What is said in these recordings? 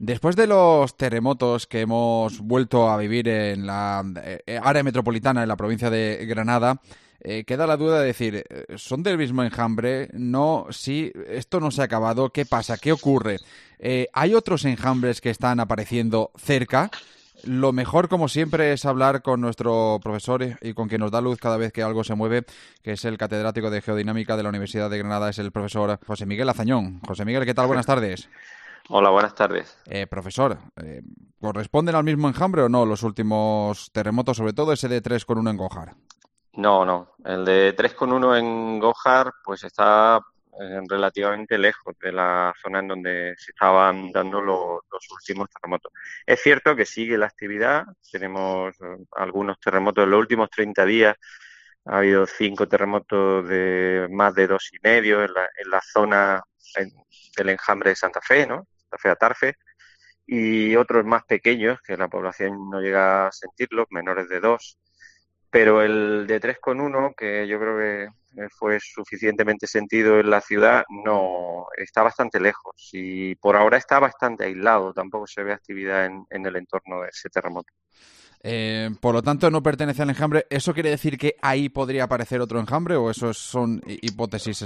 Después de los terremotos que hemos vuelto a vivir en la área metropolitana, en la provincia de Granada, queda la duda de decir, ¿son del mismo enjambre? No, sí, esto no se ha acabado. ¿Qué pasa? ¿Qué ocurre? ¿Hay otros enjambres que están apareciendo cerca? Lo mejor, como siempre, es hablar con nuestro profesor y con quien nos da luz cada vez que algo se mueve, que es el catedrático de Geodinámica de la Universidad de Granada, es el profesor José Miguel Azañón. José Miguel, ¿qué tal? Buenas tardes. Hola, buenas tardes. Profesor, ¿corresponden al mismo enjambre o no los últimos terremotos, sobre todo ese de 3,1 en Gojar? No. El de 3,1 en Gojar pues está relativamente lejos de la zona en donde se estaban dando los últimos terremotos. Es cierto que sigue la actividad. Tenemos algunos terremotos en los últimos 30 días. Ha habido 5 terremotos de más de 2,5 en la zona del enjambre de Santa Fe, ¿no? Santa Fe Atarfe. Y otros más pequeños que la población no llega a sentirlos, menores de 2. Pero el de 3,1, que yo creo que fue suficientemente sentido en la ciudad, no está bastante lejos y por ahora está bastante aislado, tampoco se ve actividad en el entorno de ese terremoto. Por lo tanto, no pertenece al enjambre. ¿Eso quiere decir que ahí podría aparecer otro enjambre o eso son hipótesis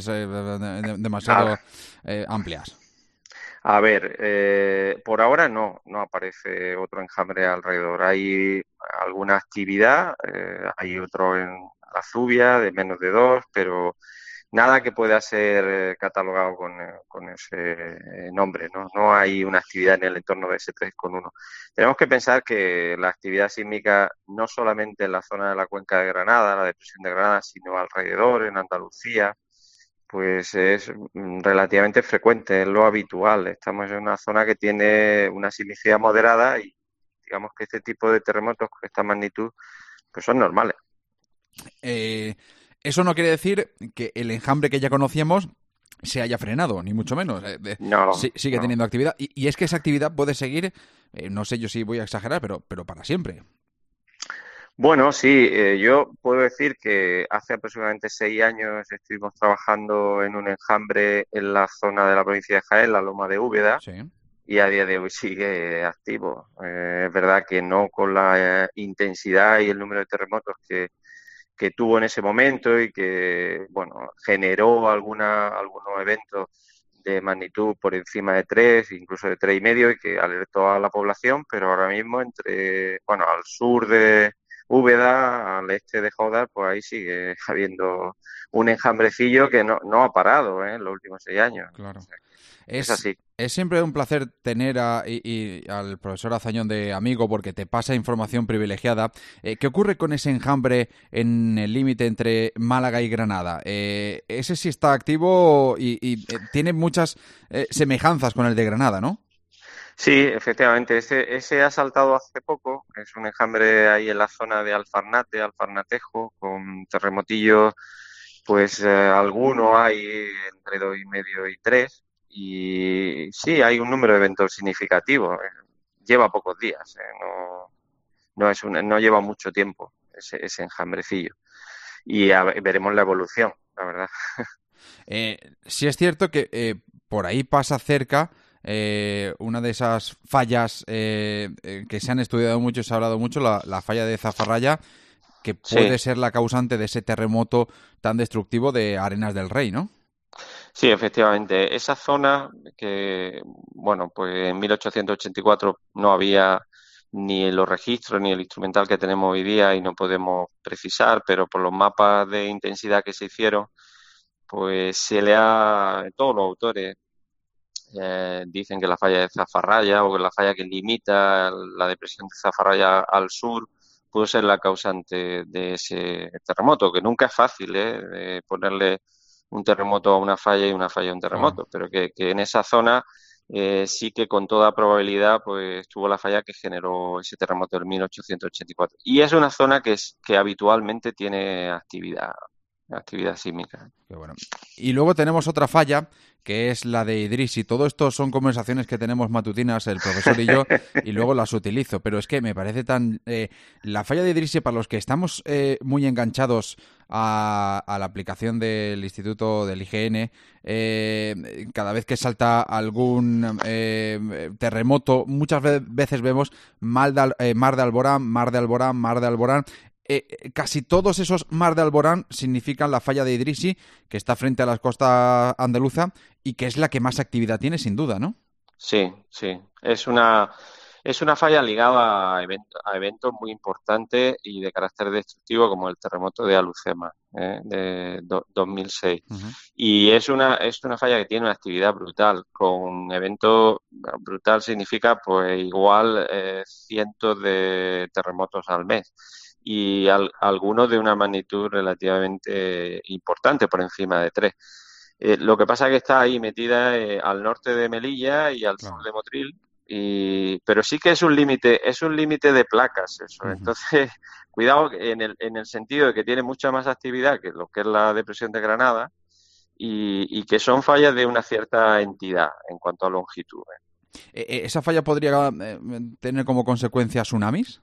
A, demasiado amplias? a ver, por ahora no aparece otro enjambre alrededor. Hay alguna actividad, hay otro en la Zubia de menos de 2, pero nada que pueda ser catalogado con ese nombre, ¿no? No hay una actividad en el entorno de ese 3,1. Tenemos que pensar que la actividad sísmica no solamente en la zona de la cuenca de Granada, la depresión de Granada, sino alrededor, en Andalucía, pues es relativamente frecuente, es lo habitual. Estamos en una zona que tiene una sismicidad moderada y digamos que este tipo de terremotos con esta magnitud pues son normales. Eh, Eso no quiere decir que el enjambre que ya conocíamos se haya frenado, ni mucho menos. Sigue No. teniendo actividad. Y es que esa actividad puede seguir, no sé yo si voy a exagerar, pero para siempre. Bueno, sí, yo puedo decir que hace aproximadamente 6 años estuvimos trabajando en un enjambre en la zona de la provincia de Jaén, la Loma de Úbeda, Sí. y a día de hoy sigue activo. Es verdad que no con la intensidad y el número de terremotos que tuvo en ese momento y que, bueno, generó algunos eventos de magnitud por encima de 3, incluso de 3,5, y que alertó a la población, pero ahora mismo al sur de Úbeda, al este de Jodar, pues ahí sigue habiendo un enjambrecillo que no ha parado en los últimos 6 años. O Claro. sea, es Es, así. es siempre un placer tener y al profesor Azañón de amigo porque te pasa información privilegiada. ¿Qué ocurre con ese enjambre en el límite entre Málaga y Granada? Ese sí está activo y tiene muchas semejanzas con el de Granada, ¿no? Sí, efectivamente, ese ha saltado hace poco, es un enjambre ahí en la zona de Alfarnate, Alfarnatejo, con terremotillos, pues algunos hay entre 2,5 y 3, y sí, hay un número de eventos significativo, lleva pocos días, no lleva mucho tiempo ese enjambrecillo, y veremos la evolución, la verdad. Sí es cierto que por ahí pasa cerca una de esas fallas que se han estudiado mucho y se ha hablado mucho, la falla de Zafarraya, que Sí. puede ser la causante de ese terremoto tan destructivo de Arenas del Rey, ¿no? Sí, efectivamente. Esa zona que, bueno, pues en 1884 no había ni los registros ni el instrumental que tenemos hoy día y no podemos precisar, pero por los mapas de intensidad que se hicieron, pues todos los autores dicen que la falla de Zafarraya o que la falla que limita la depresión de Zafarraya al sur puede ser la causante de ese terremoto, que nunca es fácil, de ponerle un terremoto a una falla y una falla a un Claro. terremoto, pero que en esa zona sí que con toda probabilidad pues tuvo la falla que generó ese terremoto en 1884. Y es una zona que habitualmente tiene actividad sísmica. Qué bueno. Y luego tenemos otra falla que es la de Idrisi. Todo esto son conversaciones que tenemos matutinas el profesor y yo, y luego las utilizo. Pero es que me parece tan... la falla de Idrisi, para los que estamos muy enganchados a la aplicación del Instituto del IGN, cada vez que salta algún terremoto, muchas veces vemos Mar de Alborán, Mar de Alborán, Mar de Alborán. Casi todos esos Mar de Alborán significan la falla de Idrisi, que está frente a la costa andaluza y que es la que más actividad tiene, sin duda, ¿no? Sí, sí. Es una falla ligada a eventos muy importantes y de carácter destructivo como el terremoto de Alucema, de 2006. Uh-huh. Y es una falla que tiene una actividad brutal. Con eventos brutal significa pues igual cientos de terremotos al mes y algunos de una magnitud relativamente importante, por encima de 3. Lo que pasa es que está ahí metida al norte de Melilla y al sur Claro. de Motril, pero sí que es un límite de placas eso. Uh-huh. Entonces, cuidado en el sentido de que tiene mucha más actividad que lo que es la depresión de Granada y que son fallas de una cierta entidad en cuanto a longitud. ¿Esa falla podría tener como consecuencia tsunamis?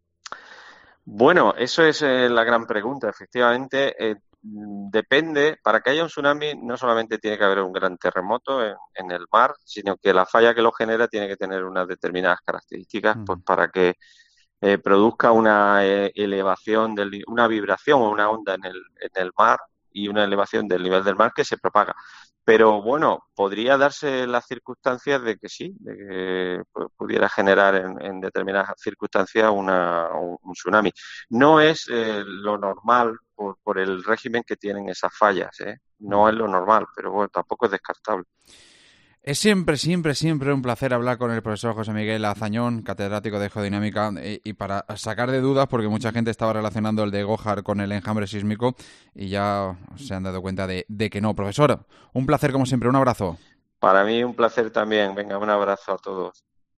Bueno, eso es la gran pregunta. Efectivamente, depende, para que haya un tsunami no solamente tiene que haber un gran terremoto en el mar, sino que la falla que lo genera tiene que tener unas determinadas características, pues Uh-huh. para que produzca una elevación, una vibración o una onda en el mar y una elevación del nivel del mar que se propaga. Pero bueno, podría darse las circunstancias de que sí, de que pudiera generar en determinadas circunstancias un tsunami. No es lo normal por el régimen que tienen esas fallas, ¿eh? No Uh-huh. es lo normal, pero bueno, tampoco es descartable. Es siempre, siempre, siempre un placer hablar con el profesor José Miguel Azañón, catedrático de Geodinámica, y para sacar de dudas, porque mucha gente estaba relacionando el de Gohard con el enjambre sísmico y ya se han dado cuenta de que no. Profesor, un placer como siempre, un abrazo. Para mí un placer también. Venga, un abrazo a todos.